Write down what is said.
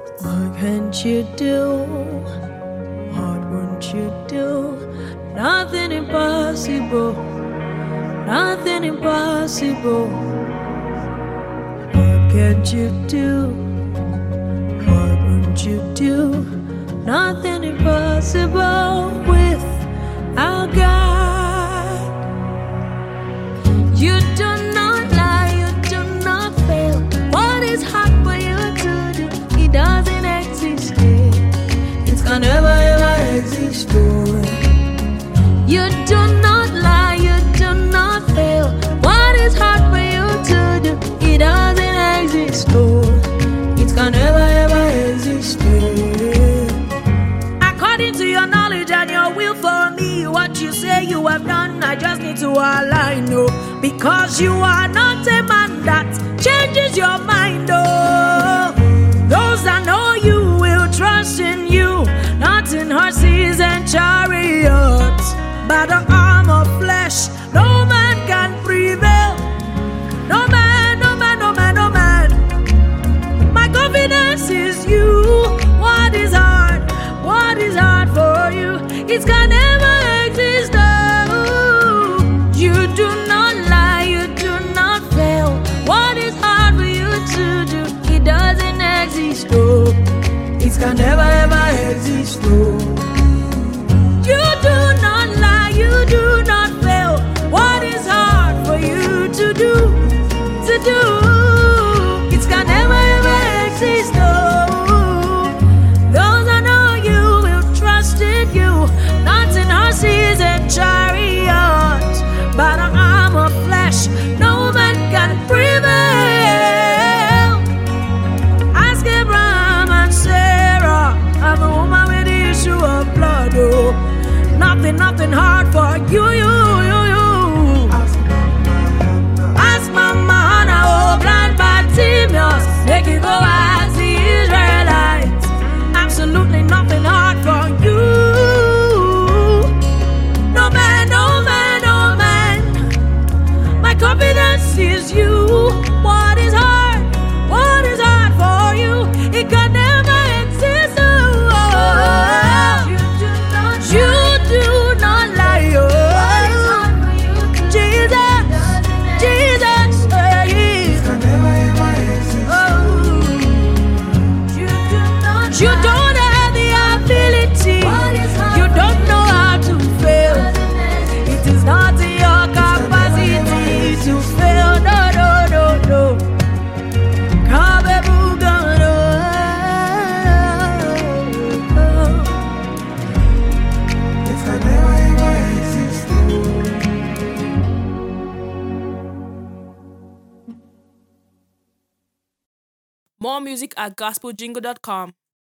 What can't you do? What won't you do? Nothing impossible. Nothing impossible. What can't you do? What won't you do? Nothing impossible with our God. You do not lie, you do not fail. What is hard for you to do? It doesn't exist. It can never ever exist. You do not lie, you do not fail. What is hard for you to do? It doesn't exist. It can never ever exist. According to your knowledge and your will for me, what you say you have done, I just need to align, no. Because you are not a man that changes your mind, oh. Those that know you will trust in you, not in horses and chariots. By the arm of flesh, no man can prevail. No man, no man, no man, no man. My confidence is you. What is hard? What is hard for you? It can never exist. Oh, you do not lie, you do not fail. What is hard for you to do? It doesn't exist. Oh, it can never ever exist. Oh, you do not lie, you do not fail. What is hard for you to do? To do? It can never ever exist. Oh, those I know you will trust in you, not in horses and chariots. By the arm of flesh, no man can prevail. Ask Abraham and Sarah, I'm a woman with the issue of blood. Oh, nothing hard for you. Ask Mama Hannah, oh, blind Bartimaeus, make it go as the Israelites. Absolutely nothing hard for you. No man, no man, no man. My confidence is you. What is hard? What is hard for you? It can never exist. Oh, you do not lie. Oh, Jesus, Jesus, you don't have the ability. You don't know how to fail. It is not in your capacity to fail. No, no, no, no. More music at gospeljingle.com.